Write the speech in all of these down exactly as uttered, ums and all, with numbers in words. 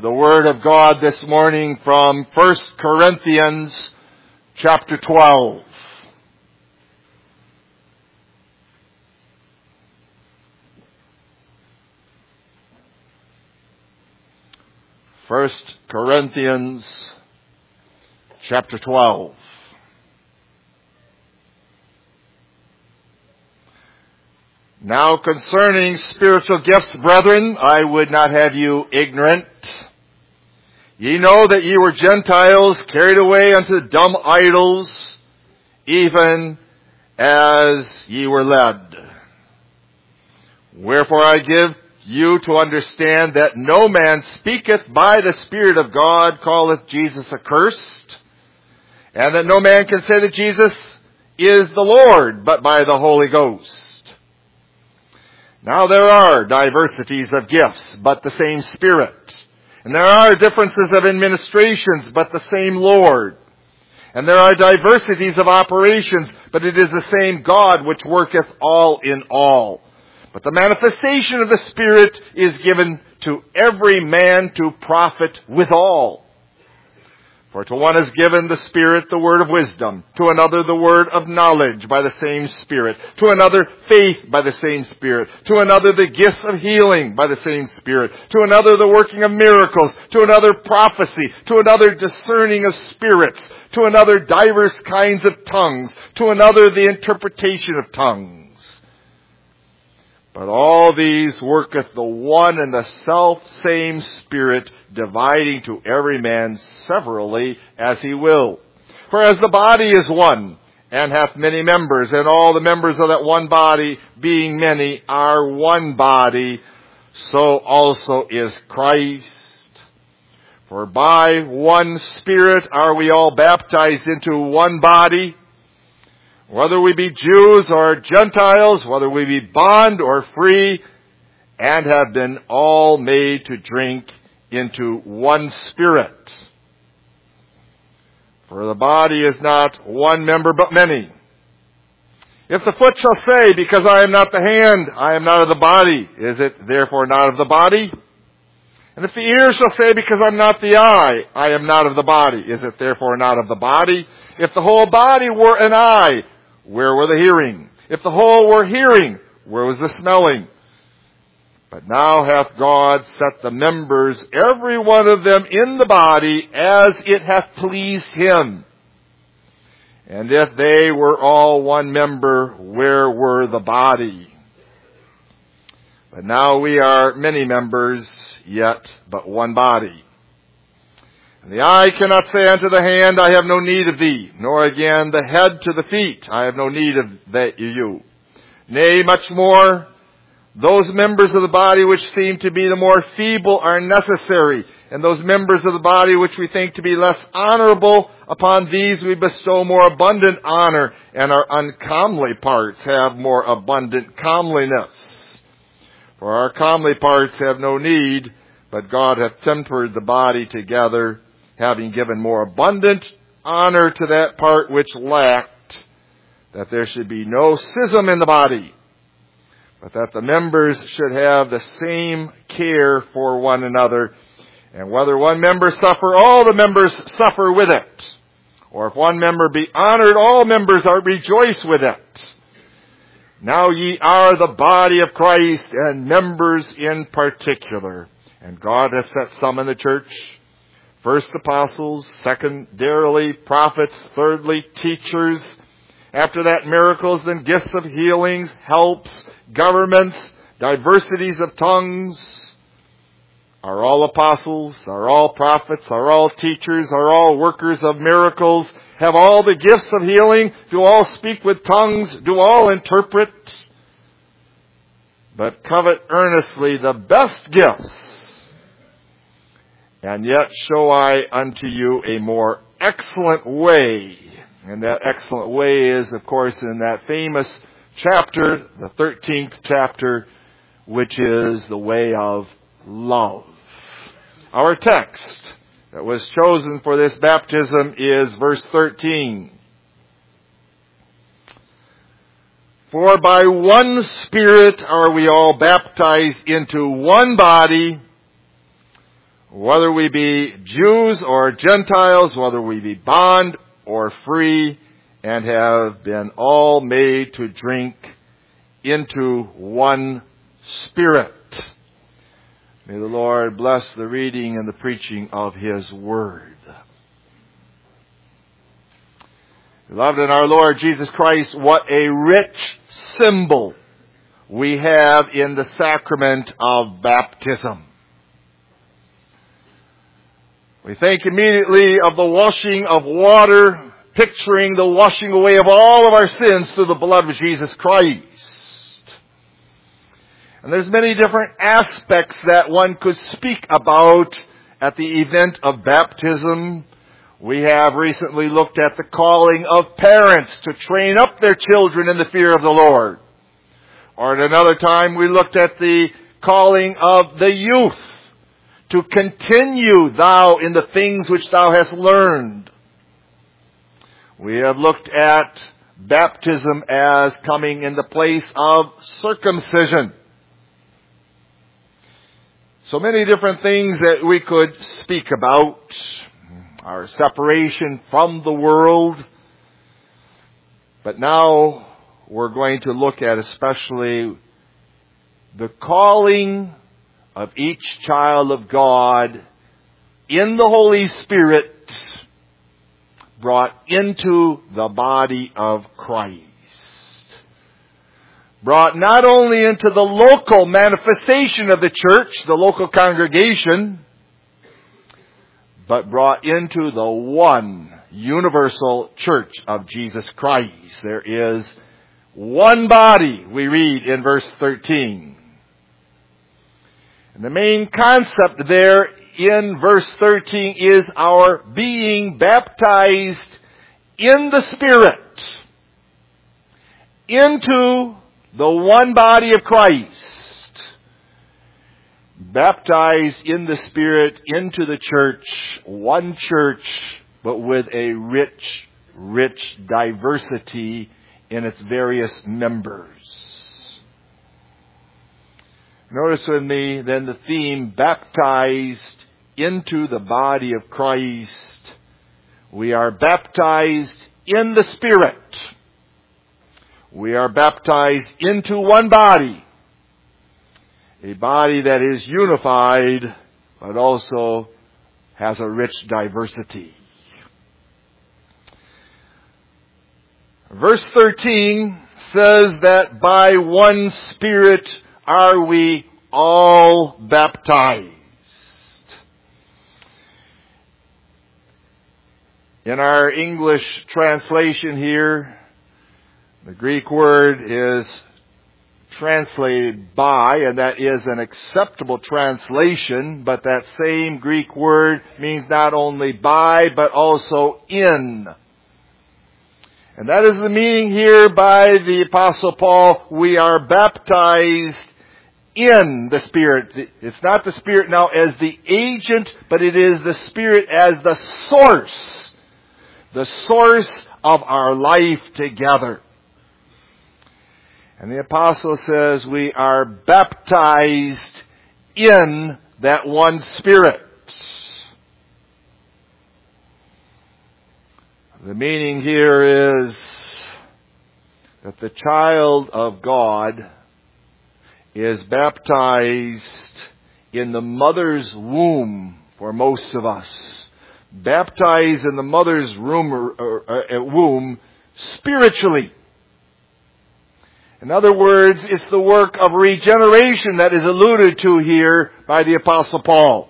the Word of God this morning from First Corinthians chapter twelve. First Corinthians chapter twelve. Now concerning spiritual gifts, brethren, I would not have you ignorant. Ye know that ye were Gentiles, carried away unto dumb idols, even as ye were led. Wherefore I give you to understand that no man speaketh by the Spirit of God calleth Jesus accursed, and that no man can say that Jesus is the Lord, but by the Holy Ghost. Now there are diversities of gifts, but the same Spirit. And there are differences of administrations, but the same Lord. And there are diversities of operations, but it is the same God which worketh all in all. But the manifestation of the Spirit is given to every man to profit withal. For to one is given the Spirit the word of wisdom, to another the word of knowledge by the same Spirit, to another faith by the same Spirit, to another the gifts of healing by the same Spirit, to another the working of miracles, to another prophecy, to another discerning of spirits, to another divers kinds of tongues, to another the interpretation of tongues. But all these worketh the one and the self-same Spirit, dividing to every man severally as he will. For as the body is one, and hath many members, and all the members of that one body, being many, are one body, so also is Christ. For by one Spirit are we all baptized into one body, whether we be Jews or Gentiles, whether we be bond or free, and have been all made to drink into one Spirit. For the body is not one member, but many. If the foot shall say, because I am not the hand, I am not of the body, is it therefore not of the body? And if the ear shall say, because I am not the eye, I am not of the body, is it therefore not of the body? If the whole body were an eye, where were the hearing? If the whole were hearing, where was the smelling? But now hath God set the members, every one of them, in the body, as it hath pleased him. And if they were all one member, where were the body? But now we are many members, yet but one body. And the eye cannot say unto the hand, I have no need of thee, nor again the head to the feet, I have no need of that you. Nay, much more, those members of the body which seem to be the more feeble are necessary, and those members of the body which we think to be less honorable, upon these we bestow more abundant honor, and our uncomely parts have more abundant comeliness. For our comely parts have no need, but God hath tempered the body together, having given more abundant honor to that part which lacked, that there should be no schism in the body, but that the members should have the same care for one another. And whether one member suffer, all the members suffer with it. Or if one member be honored, all members are rejoice with it. Now ye are the body of Christ, and members in particular. And God hath set some in the church, first apostles, secondarily prophets, thirdly teachers, after that miracles, then gifts of healings, helps, governments, diversities of tongues. Are all apostles? Are all prophets? Are all teachers? Are all workers of miracles? Have all the gifts of healing? Do all speak with tongues? Do all interpret? But covet earnestly the best gifts. And yet show I unto you a more excellent way. And that excellent way is, of course, in that famous chapter, the thirteenth chapter, which is the way of love. Our text that was chosen for this baptism is verse thirteen. For by one Spirit are we all baptized into one body, whether we be Jews or Gentiles, whether we be bond or free, and have been all made to drink into one Spirit. May the Lord bless the reading and the preaching of His Word. Beloved in our Lord Jesus Christ, what a rich symbol we have in the sacrament of baptism. We think immediately of the washing of water, picturing the washing away of all of our sins through the blood of Jesus Christ. And there's many different aspects that one could speak about at the event of baptism. We have recently looked at the calling of parents to train up their children in the fear of the Lord. Or at another time we looked at the calling of the youth to continue thou in the things which thou hast learned. We have looked at baptism as coming in the place of circumcision. So many different things that we could speak about. Our separation from the world. But now we're going to look at especially the calling of each child of God in the Holy Spirit brought into the body of Christ. Brought not only into the local manifestation of the church, the local congregation, but brought into the one universal church of Jesus Christ. There is one body, we read in verse thirteen. And the main concept there in verse thirteen is our being baptized in the Spirit into the one body of Christ. Baptized in the Spirit into the church, one church, but with a rich, rich diversity in its various members. Notice with me then the theme, baptized into the body of Christ. We are baptized in the Spirit. We are baptized into one body. A body that is unified, but also has a rich diversity. Verse thirteen says that by one Spirit are we all baptized. In our English translation here, the Greek word is translated by, and that is an acceptable translation, but that same Greek word means not only by, but also in. And that is the meaning here by the Apostle Paul. We are baptized in the Spirit. It's not the Spirit now as the agent, but it is the Spirit as the source. The source of our life together. And the Apostle says we are baptized in that one Spirit. The meaning here is that the child of God is baptized in the mother's womb for most of us. Baptized in the mother's womb, or, or, uh, womb spiritually. In other words, it's the work of regeneration that is alluded to here by the Apostle Paul.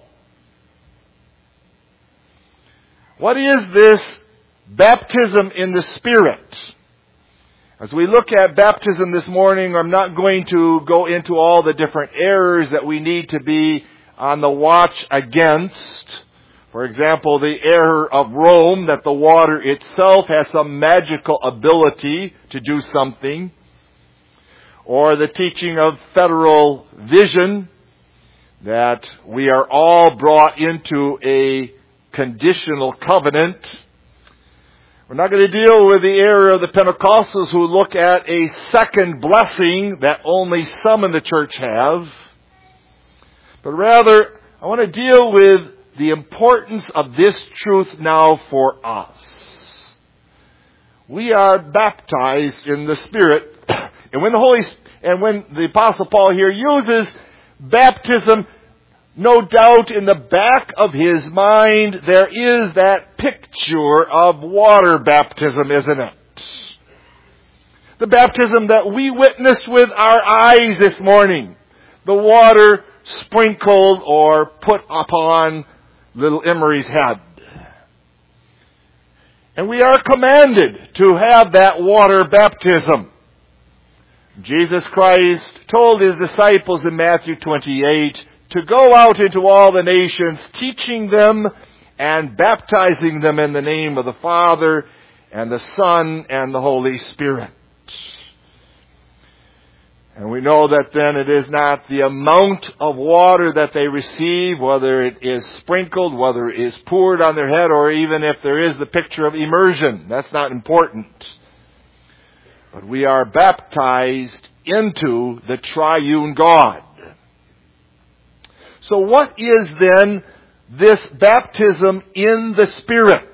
What is this baptism in the Spirit? As we look at baptism this morning, I'm not going to go into all the different errors that we need to be on the watch against. For example, the error of Rome, that the water itself has some magical ability to do something. Or the teaching of federal vision, that we are all brought into a conditional covenant. We're not going to deal with the error of the Pentecostals who look at a second blessing that only some in the church have. But rather, I want to deal with the importance of this truth now for us. We are baptized in the Spirit, and when the Holy and when the Apostle Paul here uses baptism, no doubt in the back of his mind there is that picture of water baptism, isn't it? The baptism that we witnessed with our eyes this morning. The water sprinkled or put upon little Emery's head. And we are commanded to have that water baptism. Jesus Christ told His disciples in Matthew twenty-eight to go out into all the nations, teaching them and baptizing them in the name of the Father and the Son and the Holy Spirit. And we know that then it is not the amount of water that they receive, whether it is sprinkled, whether it is poured on their head, or even if there is the picture of immersion. That's not important. But we are baptized into the triune God. So what is then this baptism in the Spirit?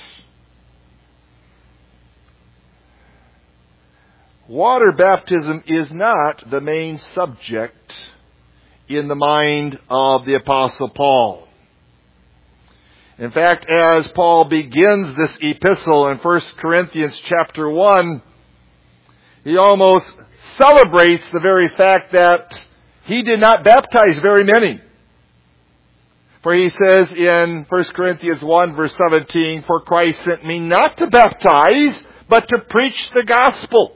Water baptism is not the main subject in the mind of the Apostle Paul. In fact, as Paul begins this epistle in First Corinthians chapter one, he almost celebrates the very fact that he did not baptize very many. For he says in First Corinthians one verse seventeen, "For Christ sent me not to baptize, but to preach the gospel."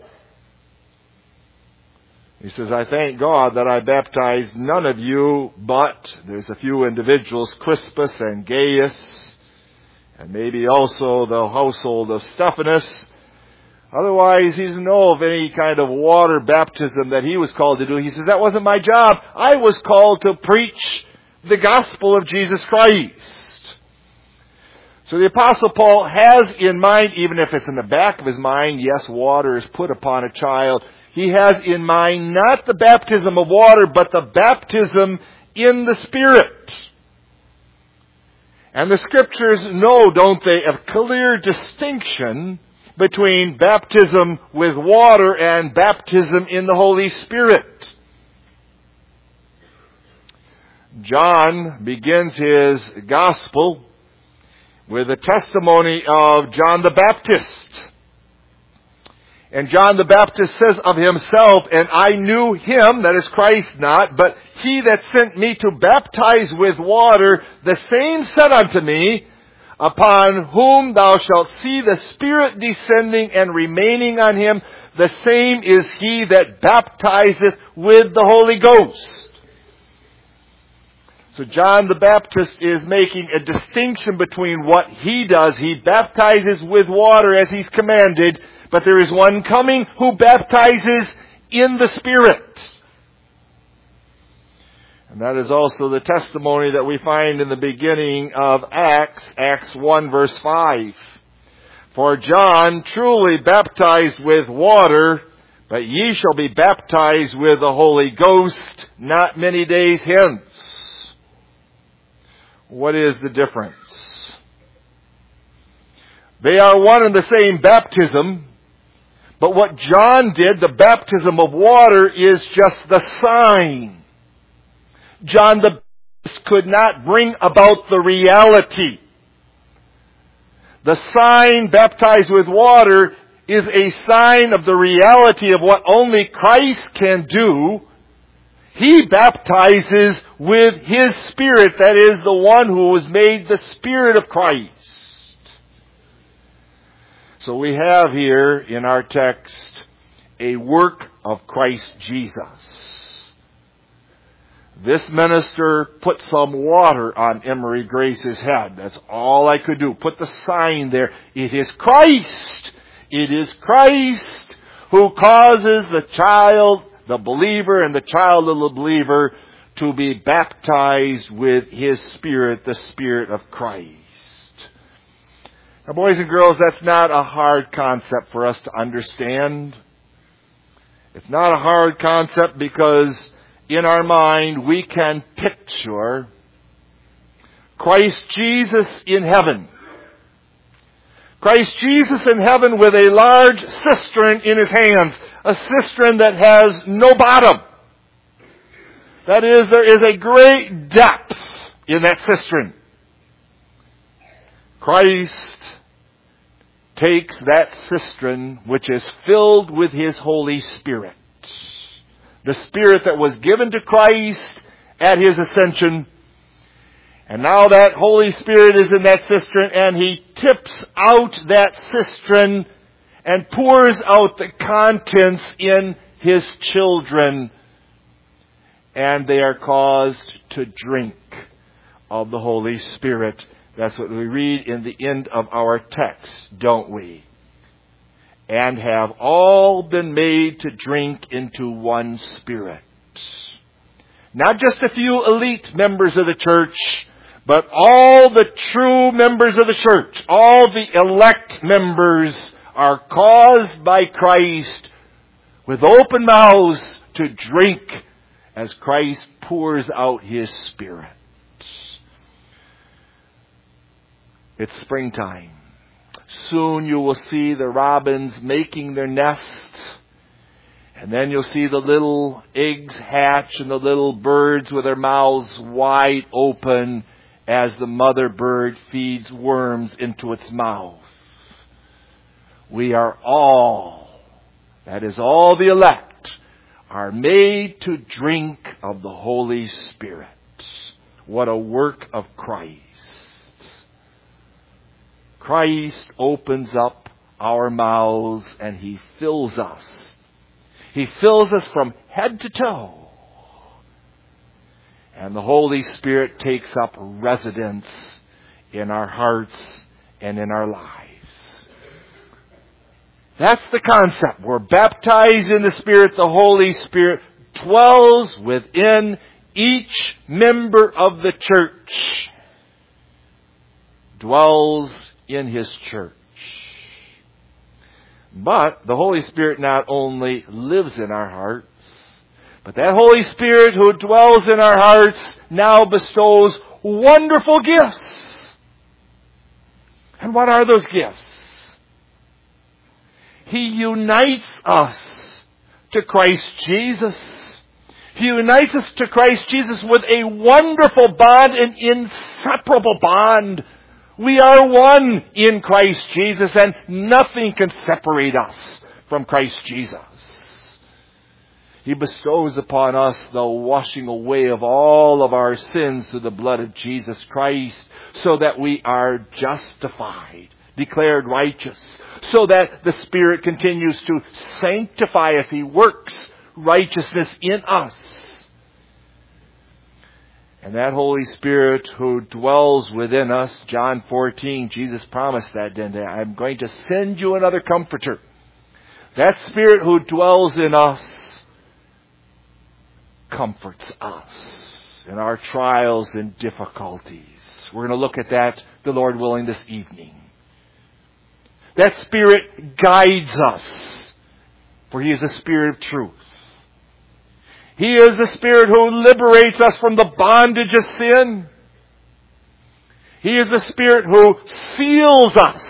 He says, "I thank God that I baptized none of you, but," there's a few individuals, Crispus and Gaius, and maybe also the household of Stephanas. Otherwise, he doesn't know of any kind of water baptism that he was called to do. He says, "That wasn't my job. I was called to preach the gospel of Jesus Christ." So the Apostle Paul has in mind, even if it's in the back of his mind, yes, water is put upon a child. He has in mind not the baptism of water, but the baptism in the Spirit. And the Scriptures know, don't they, a clear distinction between baptism with water and baptism in the Holy Spirit. John begins his gospel with a testimony of John the Baptist. And John the Baptist says of himself, "And I knew him," that is Christ not, "but he that sent me to baptize with water, the same said unto me, upon whom thou shalt see the Spirit descending and remaining on him, the same is he that baptizeth with the Holy Ghost." So John the Baptist is making a distinction between what he does. He baptizes with water as he's commanded, but there is one coming who baptizes in the Spirit. And that is also the testimony that we find in the beginning of Acts, Acts one verse five. "For John truly baptized with water, but ye shall be baptized with the Holy Ghost not many days hence." What is the difference? They are one and the same baptism, but what John did, the baptism of water, is just the sign. John the Baptist could not bring about the reality. The sign, baptized with water, is a sign of the reality of what only Christ can do. He baptizes with His Spirit, that is, the one who was made the Spirit of Christ. So we have here in our text a work of Christ Jesus. This minister put some water on Emery Grace's head. That's all I could do. Put the sign there. It is Christ. It is Christ who causes the child, the believer and the child of the believer, to be baptized with His Spirit, the Spirit of Christ. Now, boys and girls, that's not a hard concept for us to understand. It's not a hard concept because in our mind we can picture Christ Jesus in heaven. Christ Jesus in heaven with a large cistern in his hands. A cistern that has no bottom. That is, there is a great depth in that cistern. Christ takes that cistern which is filled with his Holy Spirit. The Spirit that was given to Christ at his ascension. And now that Holy Spirit is in that cistern, and he tips out that cistern and pours out the contents in his children. And they are caused to drink of the Holy Spirit. That's what we read in the end of our text, don't we? And have all been made to drink into one Spirit. Not just a few elite members of the church, but all the true members of the church, all the elect members are caused by Christ with open mouths to drink as Christ pours out his Spirit. It's springtime. Soon you will see the robins making their nests. And then you'll see the little eggs hatch and the little birds with their mouths wide open as the mother bird feeds worms into its mouth. We are all, that is all the elect, are made to drink of the Holy Spirit. What a work of Christ. Christ opens up our mouths and he fills us. He fills us from head to toe. And the Holy Spirit takes up residence in our hearts and in our lives. That's the concept. We're baptized in the Spirit. The Holy Spirit dwells within each member of the church. Dwells in his church. But the Holy Spirit not only lives in our hearts, but that Holy Spirit who dwells in our hearts now bestows wonderful gifts. And what are those gifts? He unites us to Christ Jesus. He unites us to Christ Jesus with a wonderful bond, an inseparable bond. We are one in Christ Jesus, and nothing can separate us from Christ Jesus. He bestows upon us the washing away of all of our sins through the blood of Jesus Christ, so that we are justified, declared righteous, so that the Spirit continues to sanctify us. He works righteousness in us. And that Holy Spirit who dwells within us, John fourteen, Jesus promised that, didn't he? I'm going to send you another comforter. That Spirit who dwells in us comforts us in our trials and difficulties. We're going to look at that, the Lord willing, this evening. That Spirit guides us, for He is a Spirit of truth. He is the Spirit who liberates us from the bondage of sin. He is the Spirit who seals us.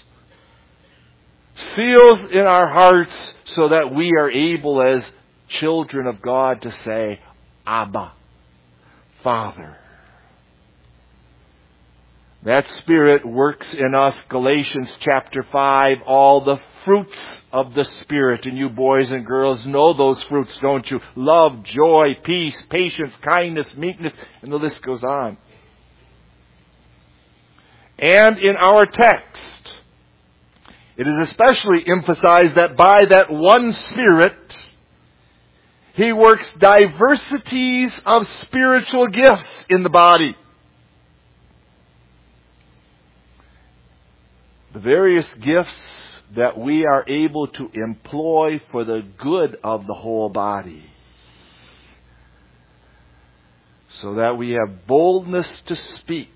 Seals in our hearts so that we are able as children of God to say, Abba, Father. That Spirit works in us, Galatians chapter five, all the fruits of the Spirit. And you boys and girls know those fruits, don't you? Love, joy, peace, patience, kindness, meekness, and the list goes on. And in our text, it is especially emphasized that by that one Spirit, He works diversities of spiritual gifts in the body. The various gifts that we are able to employ for the good of the whole body. So that we have boldness to speak.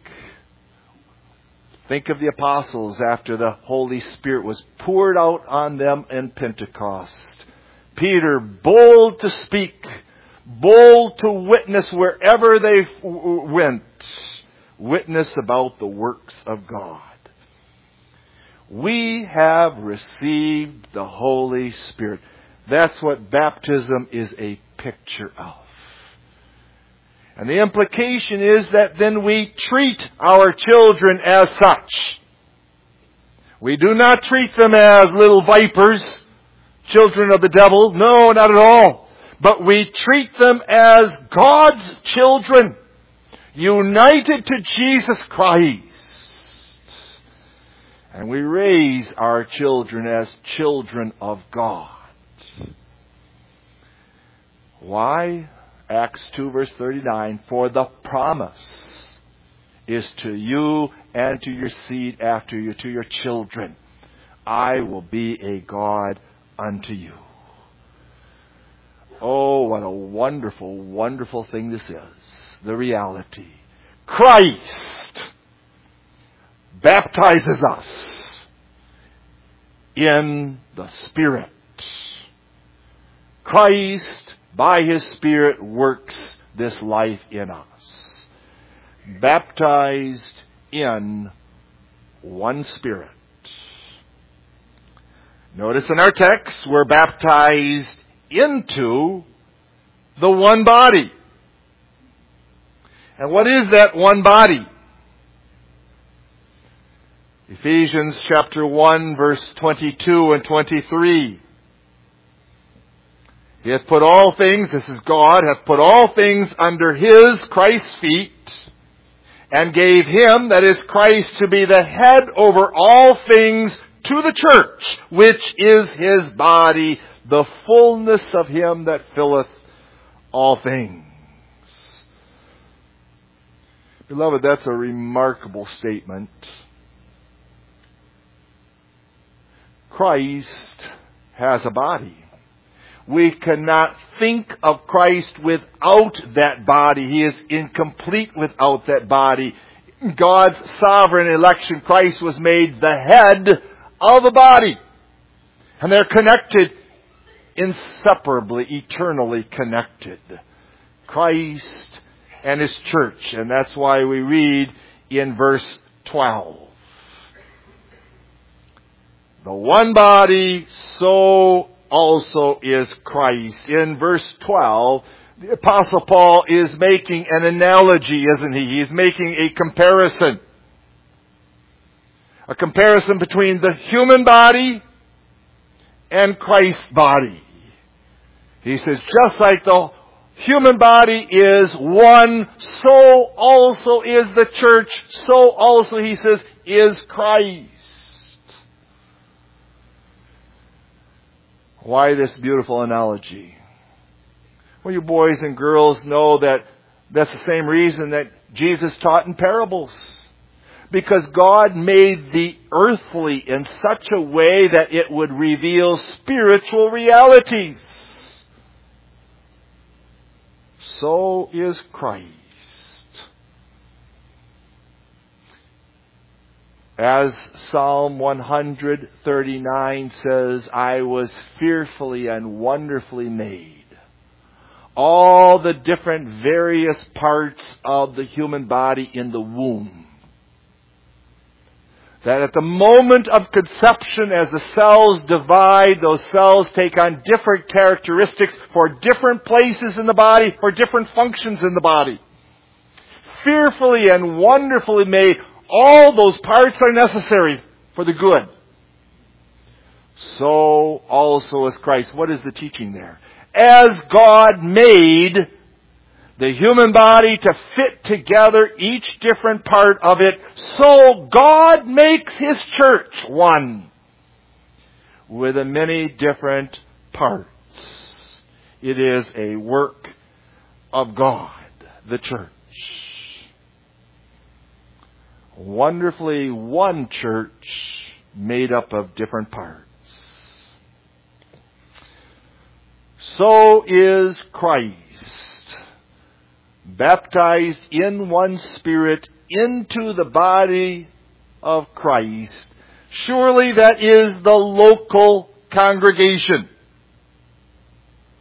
Think of the apostles after the Holy Spirit was poured out on them in Pentecost. Peter, bold to speak, bold to witness wherever they went, witness about the works of God. We have received the Holy Spirit. That's what baptism is a picture of. And the implication is that then we treat our children as such. We do not treat them as little vipers, children of the devil. No, not at all. But we treat them as God's children, united to Jesus Christ. And we raise our children as children of God. Why? Acts two verse thirty-nine, for the promise is to you and to your seed after you, to your children. I will be a God unto you. Oh, what a wonderful, wonderful thing this is. The reality. Christ baptizes us in the Spirit. Christ, by His Spirit, works this life in us. Baptized in one Spirit. Notice in our text, we're baptized into the one body. And what is that one body? Ephesians chapter one, verse twenty-two and twenty-three. He hath put all things, this is God, hath put all things under His, Christ's feet, and gave Him, that is Christ, to be the head over all things to the church, which is His body, the fullness of Him that filleth all things. Beloved, that's a remarkable statement. Christ has a body. We cannot think of Christ without that body. He is incomplete without that body. God's sovereign election, Christ was made the head of a body. And they're connected, inseparably, eternally connected. Christ and His church. And that's why we read in verse twelve. The one body, so also is Christ. In verse twelve, the Apostle Paul is making an analogy, isn't he? He's making a comparison. A comparison between the human body and Christ's body. He says, just like the human body is one, so also is the church, so also, he says, is Christ. Why this beautiful analogy? Well, you boys and girls know that that's the same reason that Jesus taught in parables. Because God made the earthly in such a way that it would reveal spiritual realities. So is Christ. As Psalm one thirty-nine says, I was fearfully and wonderfully made. All the different various parts of the human body in the womb. That at the moment of conception, as the cells divide, those cells take on different characteristics for different places in the body, for different functions in the body. Fearfully and wonderfully made. All those parts are necessary for the good. So also is Christ. What is the teaching there? As God made the human body to fit together each different part of it, so God makes His church one with the many different parts. It is a work of God, the church. Wonderfully one church made up of different parts. So is Christ, baptized in one Spirit into the body of Christ. Surely that is the local congregation.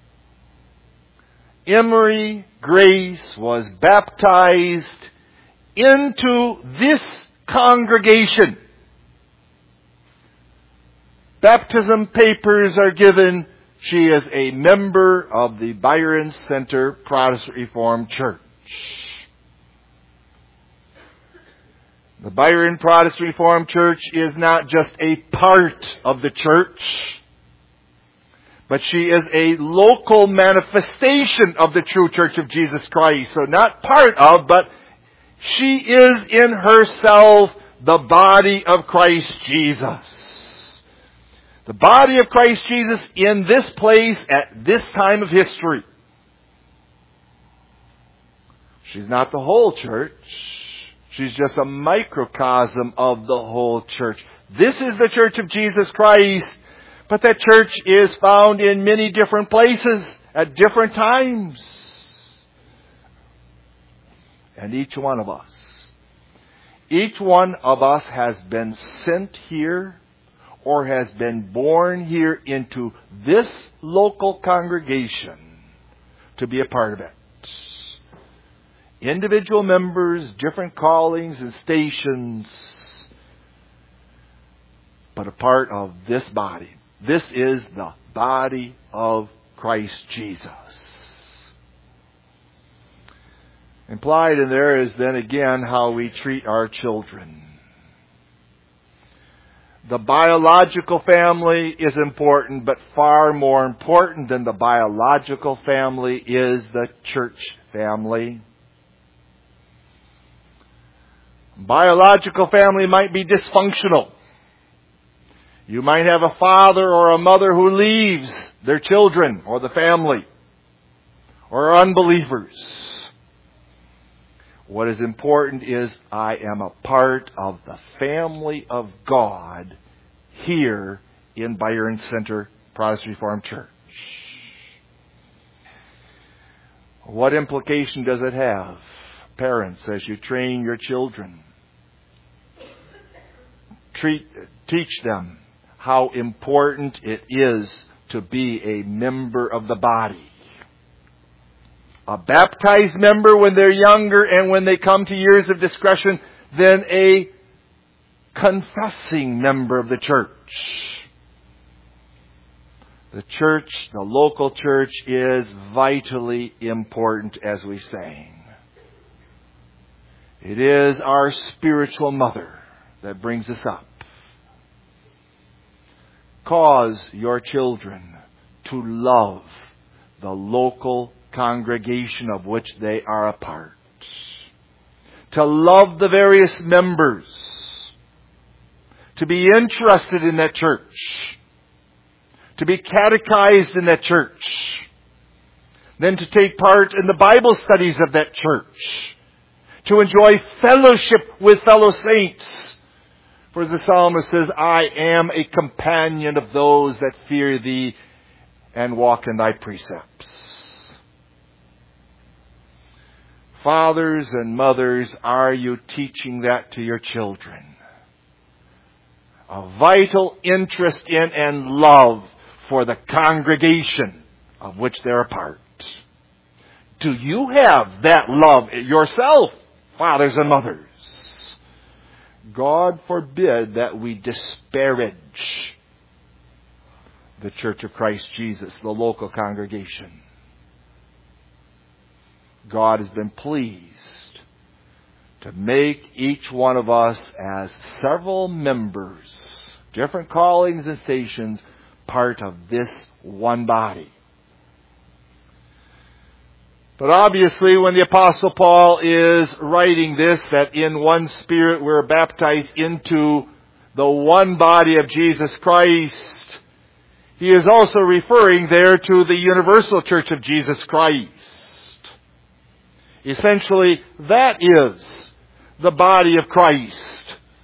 Emery Grace was baptized into this congregation. Baptism papers are given. She is a member of the Byron Center Protestant Reformed Church. The Byron Protestant Reformed Church is not just a part of the church, but she is a local manifestation of the true Church of Jesus Christ. So not part of, but she is in herself the body of Christ Jesus. The body of Christ Jesus in this place at this time of history. She's not the whole church. She's just a microcosm of the whole church. This is the Church of Jesus Christ, but that church is found in many different places at different times. And each one of us, each one of us has been sent here or has been born here into this local congregation to be a part of it. Individual members, different callings and stations, but a part of this body. This is the body of Christ Jesus. Implied in there is then again how we treat our children. The biological family is important, but far more important than the biological family is the church family. Biological family might be dysfunctional. You might have a father or a mother who leaves their children or the family or are unbelievers. What is important is I am a part of the family of God here in Byron Center Protestant Reformed Church. What implication does it have, parents, as you train your children? Treat, teach them how important it is to be a member of the body. A baptized member when they're younger and when they come to years of discretion, then a confessing member of the church. The church, the local church, is vitally important, as we sang. It is our spiritual mother that brings us up. Cause your children to love the local congregation of which they are a part. To love the various members. To be interested in that church. To be catechized in that church. Then to take part in the Bible studies of that church. To enjoy fellowship with fellow saints. For as the psalmist says, I am a companion of those that fear thee and walk in thy precepts. Fathers and mothers, are you teaching that to your children? A vital interest in and love for the congregation of which they're a part. Do you have that love yourself, fathers and mothers? God forbid that we disparage the Church of Christ Jesus, the local congregation. God has been pleased to make each one of us as several members, different callings and stations, part of this one body. But obviously, when the Apostle Paul is writing this, that in one Spirit we're baptized into the one body of Jesus Christ, he is also referring there to the universal Church of Jesus Christ. Essentially, that is the body of Christ.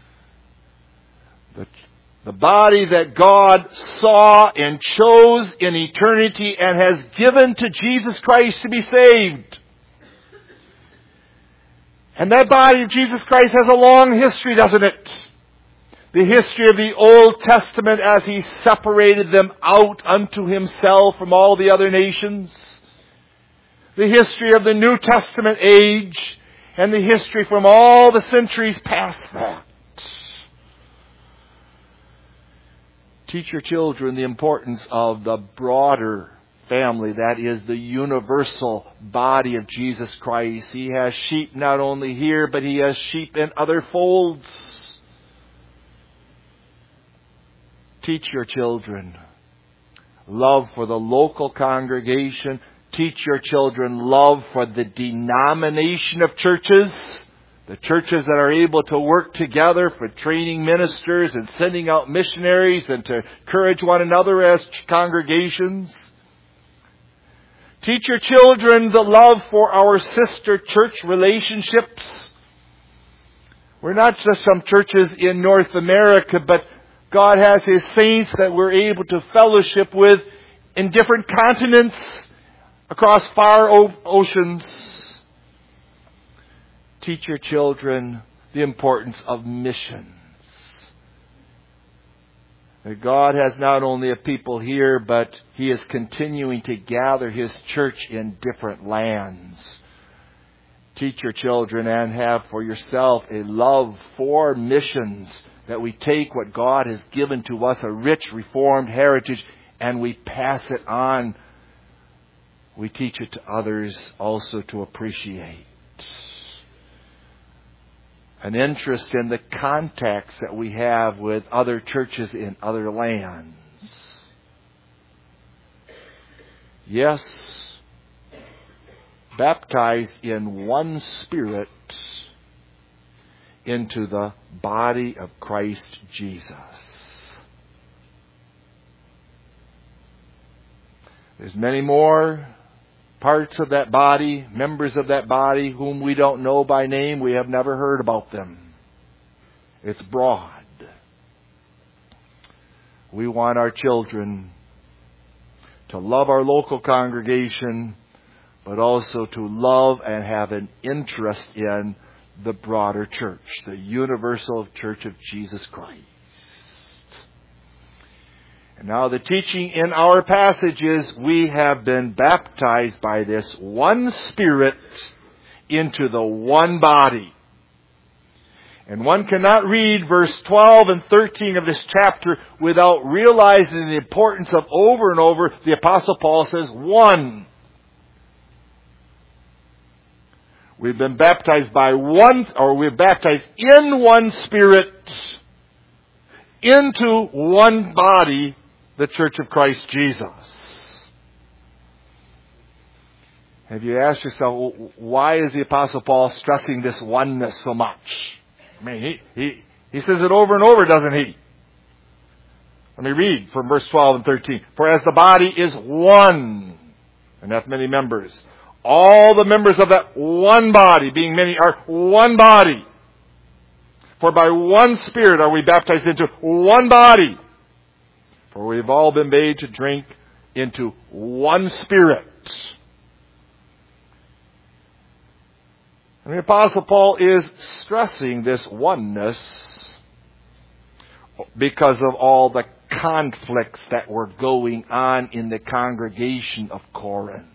The, the body that God saw and chose in eternity and has given to Jesus Christ to be saved. And that body of Jesus Christ has a long history, doesn't it? The history of the Old Testament as He separated them out unto Himself from all the other nations. The history of the New Testament age and the history from all the centuries past that. Teach your children the importance of the broader family, that is the universal body of Jesus Christ. He has sheep not only here, but He has sheep in other folds. Teach your children love for the local congregation. Teach your children love for the denomination of churches, the churches that are able to work together for training ministers and sending out missionaries and to encourage one another as congregations. Teach your children the love for our sister church relationships. We're not just some churches in North America, but God has His saints that we're able to fellowship with in different continents across far oceans. Teach your children the importance of missions. That God has not only a people here, but He is continuing to gather His church in different lands. Teach your children and have for yourself a love for missions, that we take what God has given to us, a rich Reformed heritage, and we pass it on. We teach it to others also to appreciate. An interest in the contacts that we have with other churches in other lands. Yes, baptized in one Spirit into the body of Christ Jesus. There's many more parts of that body, members of that body, whom we don't know by name. We have never heard about them. It's broad. We want our children to love our local congregation, but also to love and have an interest in the broader church, the universal church of Jesus Christ. And now the teaching in our passage is we have been baptized by this one Spirit into the one body. And one cannot read verse twelve and thirteen of this chapter without realizing the importance of over and over, the Apostle Paul says, one. We've been baptized by one, or we're baptized in one Spirit into one body, the Church of Christ Jesus. Have you asked yourself, why is the Apostle Paul stressing this oneness so much? I mean, he, he, he says it over and over, doesn't he? Let me read from verse twelve and thirteen. For as the body is one, and hath many members, all the members of that one body, being many, are one body. For by one Spirit are we baptized into one body. For we've all been made to drink into one Spirit. And the Apostle Paul is stressing this oneness because of all the conflicts that were going on in the congregation of Corinth.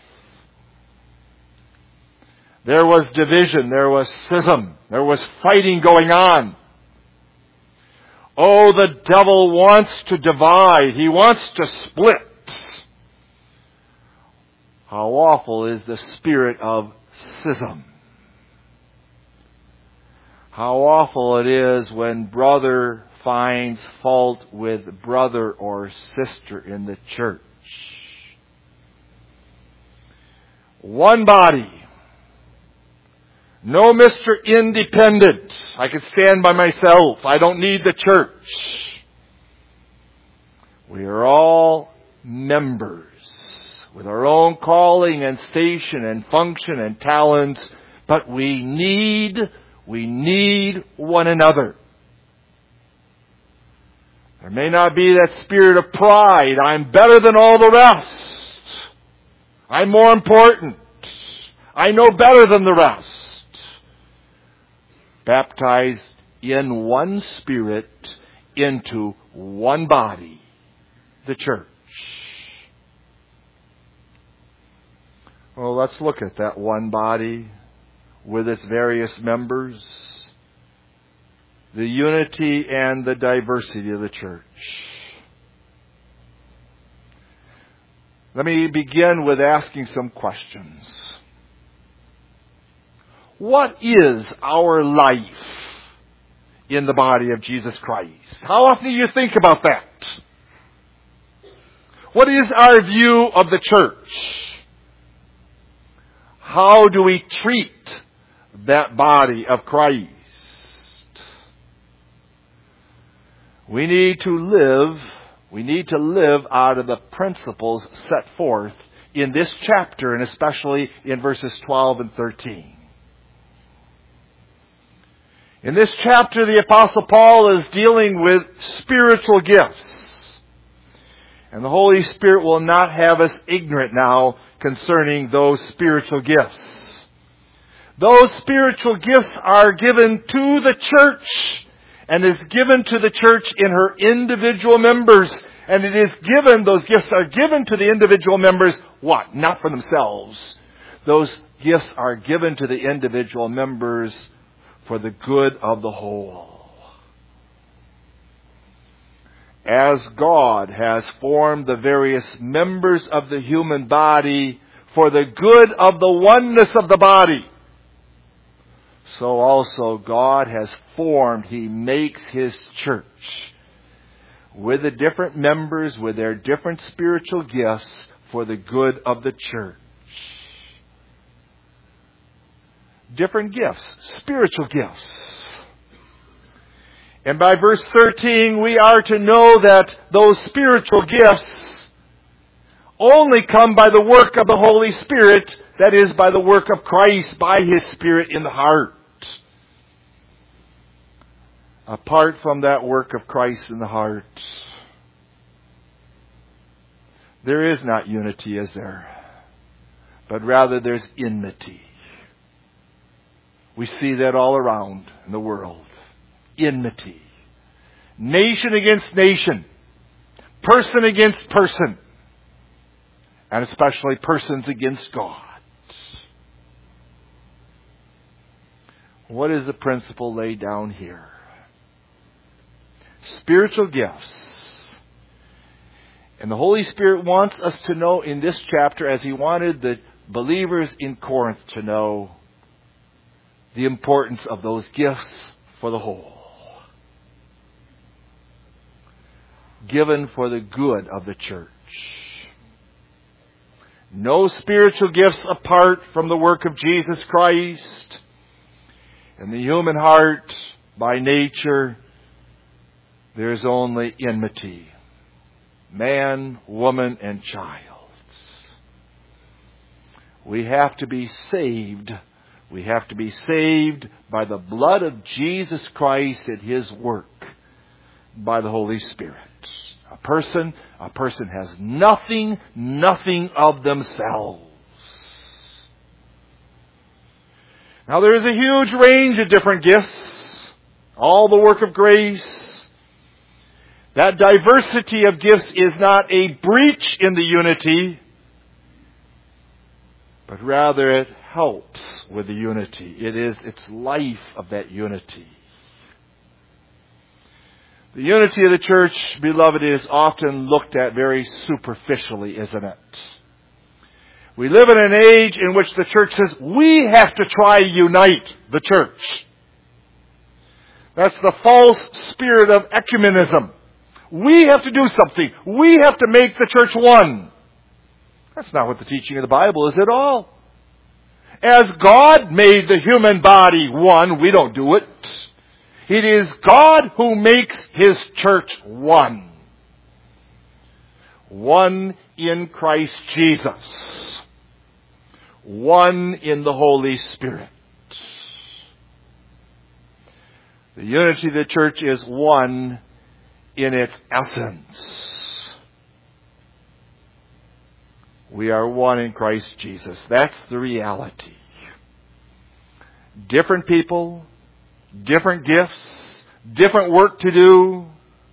There was division, there was schism, there was fighting going on. Oh, the devil wants to divide. He wants to split. How awful is the spirit of schism. How awful it is when brother finds fault with brother or sister in the church. One body. No Mister Independent. I can stand by myself. I don't need the church. We are all members with our own calling and station and function and talents, but we need, we need one another. There may not be that spirit of pride. I'm better than all the rest. I'm more important. I know better than the rest. Baptized in one Spirit into one body, the church. Well, let's look at that one body. with its various members, the unity and the diversity of the church. Let me begin with asking some questions. What is our life in the body of Jesus Christ? How often do you think about that? What is our view of the church? How do we treat that body of Christ? We need to live, we need to live out of the principles set forth in this chapter, and especially in verses twelve and thirteen. In this chapter, the Apostle Paul is dealing with spiritual gifts. And the Holy Spirit will not have us ignorant now concerning those spiritual gifts. Those spiritual gifts are given to the church, and is given to the church in her individual members. And it is given, those gifts are given to the individual members, what? Not for themselves. Those gifts are given to the individual members for the good of the whole. As God has formed the various members of the human body for the good of the oneness of the body, so also God has formed, He makes His church with the different members, with their different spiritual gifts for the good of the church. Different gifts, spiritual gifts. And by verse thirteen, we are to know that those spiritual gifts only come by the work of the Holy Spirit, that is, by the work of Christ, by His Spirit in the heart. Apart from that work of Christ in the heart, there is not unity, is there? But rather there's enmity. We see that all around in the world. Enmity. Nation against nation. Person against person. And especially persons against God. What is the principle laid down here? Spiritual gifts. And the Holy Spirit wants us to know in this chapter, as He wanted the believers in Corinth to know, the importance of those gifts for the whole. Given for the good of the church. No spiritual gifts apart from the work of Jesus Christ. In the human heart, by nature, there is only enmity. Man, woman, and child. We have to be saved. We have to be saved by the blood of Jesus Christ and His work by the Holy Spirit. A person, a person has nothing, nothing of themselves. Now there is a huge range of different gifts. All the work of grace. That diversity of gifts is not a breach in the unity, but rather it helps with the unity. It is its life of that unity. The unity of the church, beloved, is often looked at very superficially, isn't it? We live in an age in which the church says, we have to try to unite the church. That's the false spirit of ecumenism. We have to do something. We have to make the church one. That's not what the teaching of the Bible is at all. As God made the human body one, we don't do it. It is God who makes His church one. One in Christ Jesus. One in the Holy Spirit. The unity of the church is one in its essence. We are one in Christ Jesus. That's the reality. Different people, different gifts, different work to do.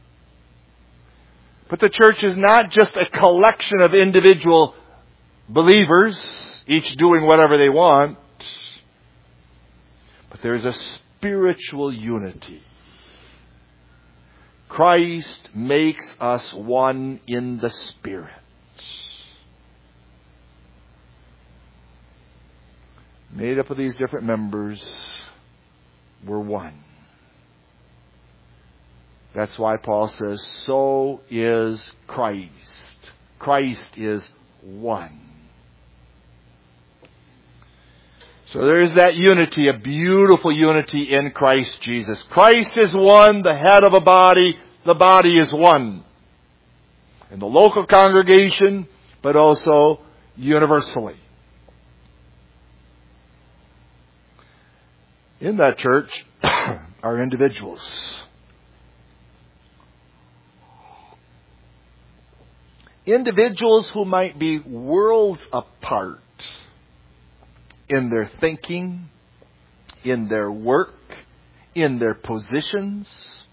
But the church is not just a collection of individual believers, each doing whatever they want. But there's a spiritual unity. Christ makes us one in the Spirit. Made up of these different members, we're one. That's why Paul says, so is Christ. Christ is one. So there is that unity, a beautiful unity in Christ Jesus. Christ is one, the head of a body, the body is one. In the local congregation, but also universally. In that church are individuals. Individuals who might be worlds apart in their thinking, in their work, in their positions.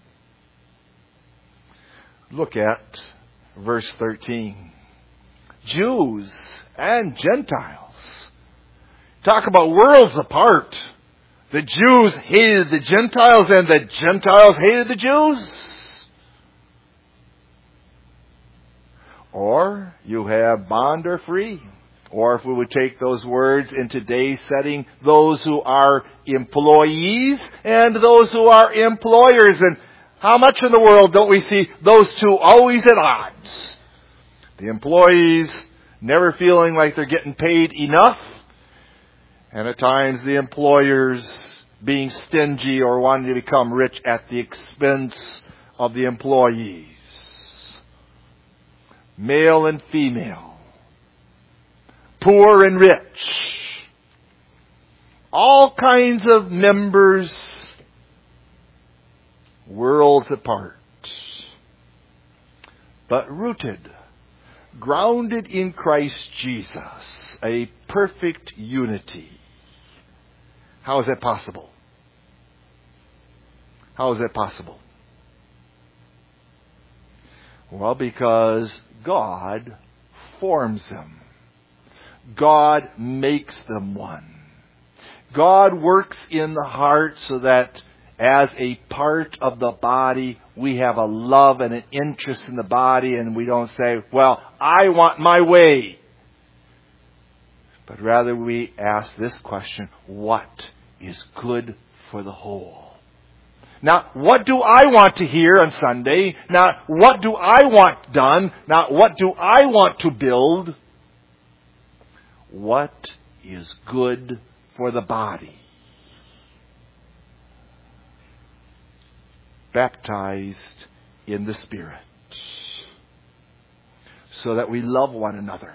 Look at verse thirteen. Jews and Gentiles. Talk about worlds apart. The Jews hated the Gentiles and the Gentiles hated the Jews. Or you have bond or free. Or if we would take those words in today's setting, those who are employees and those who are employers. And how much in the world don't we see those two always at odds? The employees never feeling like they're getting paid enough. And at times the employers being stingy or wanting to become rich at the expense of the employees. Male and female. Poor and rich. All kinds of members, worlds apart. But rooted, grounded in Christ Jesus, a perfect unity. How is that possible? How is that possible? Well, because God forms them. God makes them one. God works in the heart so that as a part of the body, we have a love and an interest in the body, and we don't say, well, I want my way. But rather we ask this question, what is good for the whole? Now, what do I want to hear on Sunday? Now, what do I want done? Now, what do I want to build? What is good for the body? Baptized in the Spirit. So that we love one another.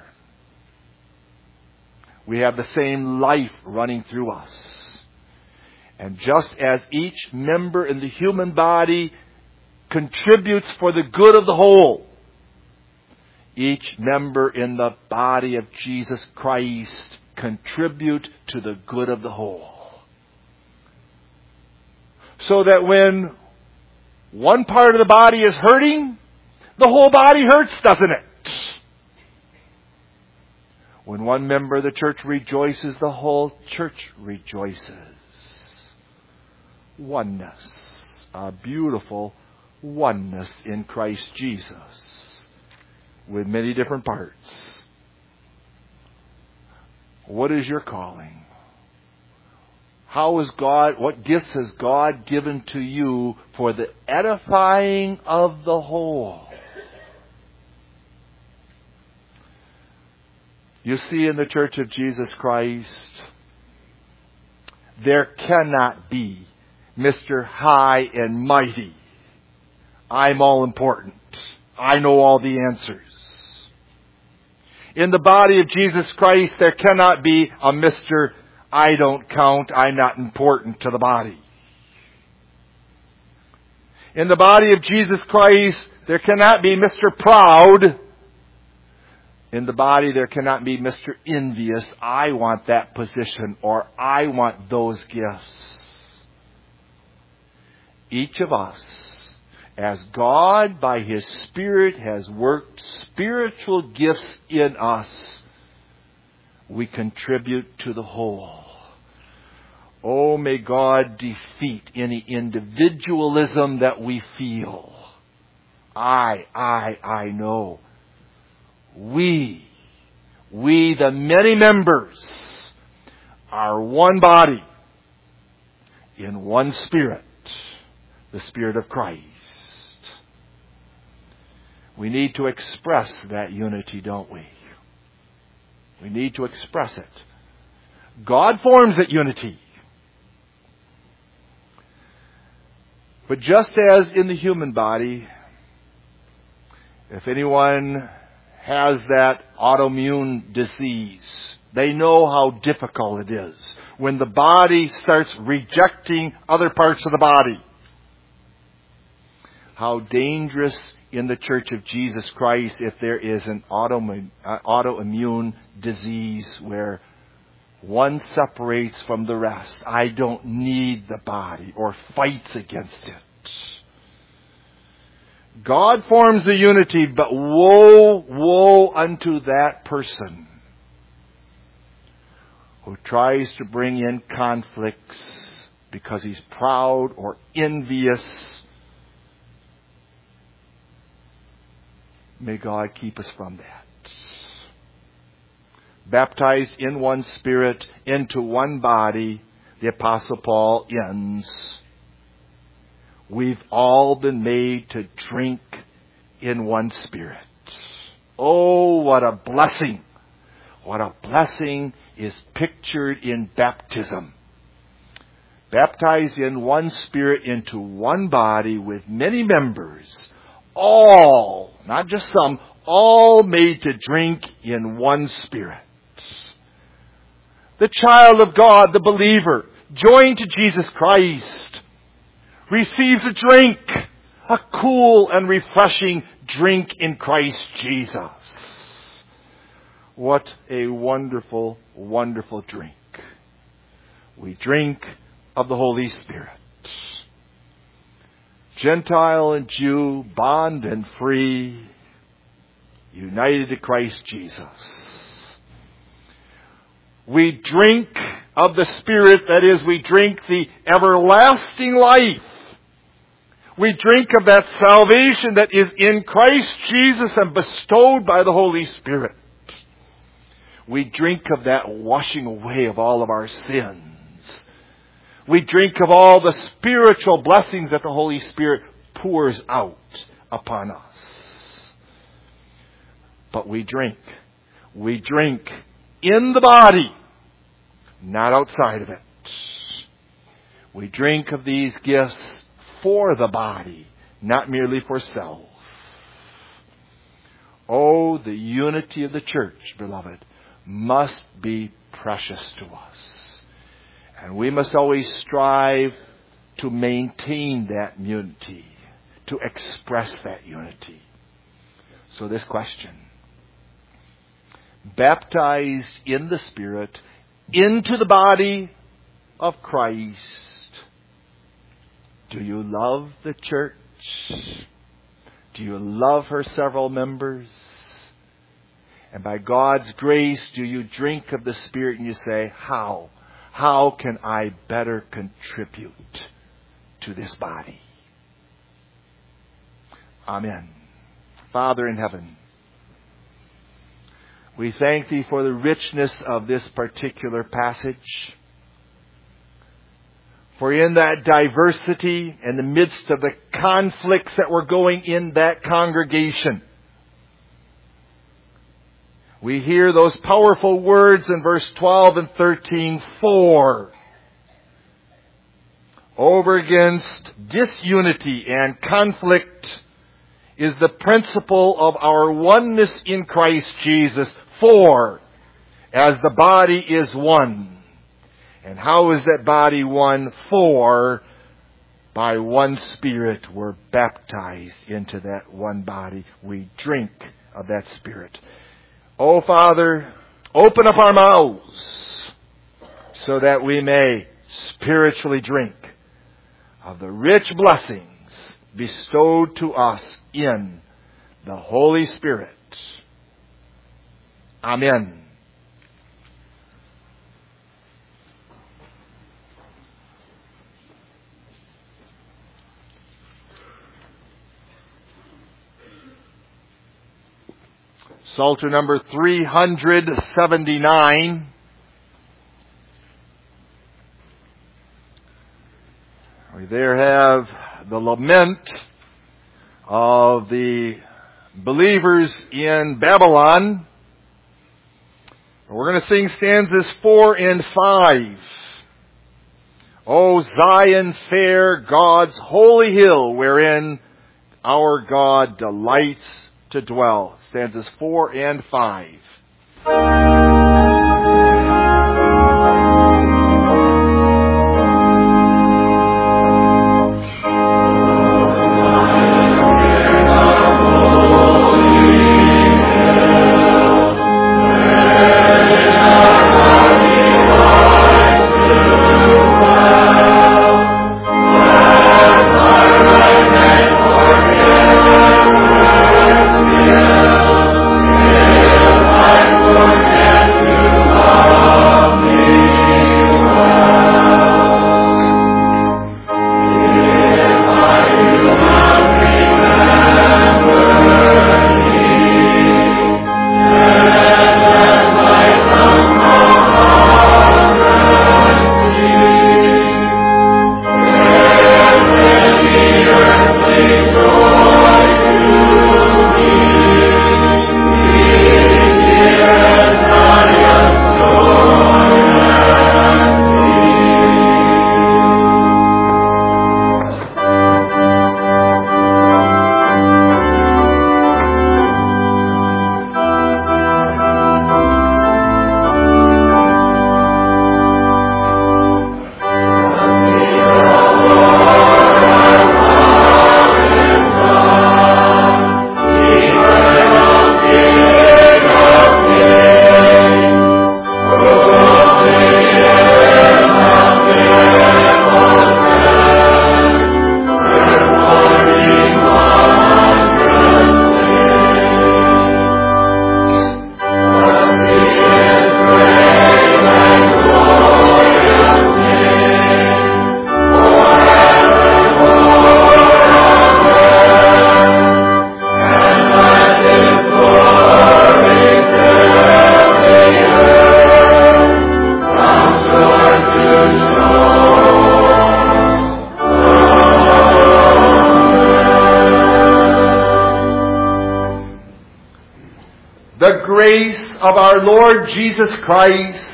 We have the same life running through us. And just as each member in the human body contributes for the good of the whole, each member in the body of Jesus Christ contribute to the good of the whole. So that when one part of the body is hurting, the whole body hurts, doesn't it? When one member of the church rejoices, the whole church rejoices. Oneness. A beautiful oneness in Christ Jesus. With many different parts. What is your calling? How is God, what gifts has God given to you for the edifying of the whole? You see, in the Church of Jesus Christ, there cannot be Mister High and Mighty. I'm all important. I know all the answers. In the body of Jesus Christ, there cannot be a Mister I don't count, I'm not important to the body. In the body of Jesus Christ, there cannot be Mister Proud. In the body, there cannot be Mister Envious. I want that position, or I want those gifts. Each of us, as God by His Spirit has worked spiritual gifts in us, we contribute to the whole. Oh, may God defeat any individualism that we feel. I, I, I know. We, we the many members, are one body in one Spirit, the Spirit of Christ. We need to express that unity, don't we? We need to express it. God forms that unity. But just as in the human body, if anyone has that autoimmune disease, they know how difficult it is when the body starts rejecting other parts of the body. How dangerous in the Church of Jesus Christ if there is an autoimmune disease where one separates from the rest. I don't need the body, or fights against it. God forms the unity, but woe, woe unto that person who tries to bring in conflicts because he's proud or envious. May God keep us from that. Baptized in one Spirit, into one body, the Apostle Paul ends. We've all been made to drink in one Spirit. Oh, what a blessing. What a blessing is pictured in baptism. Baptized in one Spirit into one body with many members. All, not just some, all made to drink in one Spirit. The child of God, the believer, joined to Jesus Christ, receives a drink, a cool and refreshing drink in Christ Jesus. What a wonderful, wonderful drink. We drink of the Holy Spirit. Gentile and Jew, bond and free, united to Christ Jesus. We drink of the Spirit, that is, we drink the everlasting life. We drink of that salvation that is in Christ Jesus and bestowed by the Holy Spirit. We drink of that washing away of all of our sins. We drink of all the spiritual blessings that the Holy Spirit pours out upon us. But we drink. We drink in the body, not outside of it. We drink of these gifts for the body, not merely for self. Oh, the unity of the church, beloved, must be precious to us. And we must always strive to maintain that unity, to express that unity. So this question: baptized in the Spirit into the body of Christ, do you love the church? Do you love her several members? And by God's grace, do you drink of the Spirit and you say, how? How can I better contribute to this body? Amen. Father in heaven, we thank Thee for the richness of this particular passage. For in that diversity, in the midst of the conflicts that were going in that congregation, we hear those powerful words in verse twelve and thirteen, for over against disunity and conflict is the principle of our oneness in Christ Jesus. For as the body is one. And how is that body one? For by one Spirit we're baptized into that one body. We drink of that Spirit. Oh, Father, open up our mouths so that we may spiritually drink of the rich blessings bestowed to us in the Holy Spirit. Amen. Psalter number three hundred seventy-nine. We there have the lament of the believers in Babylon. We're going to sing stanzas four and five. O Zion fair, God's holy hill, wherein our God delights to dwell. Stanzas four and five. The grace of our Lord Jesus Christ,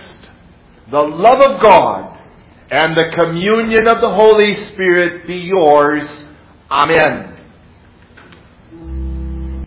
the love of God, and the communion of the Holy Spirit be yours. Amen.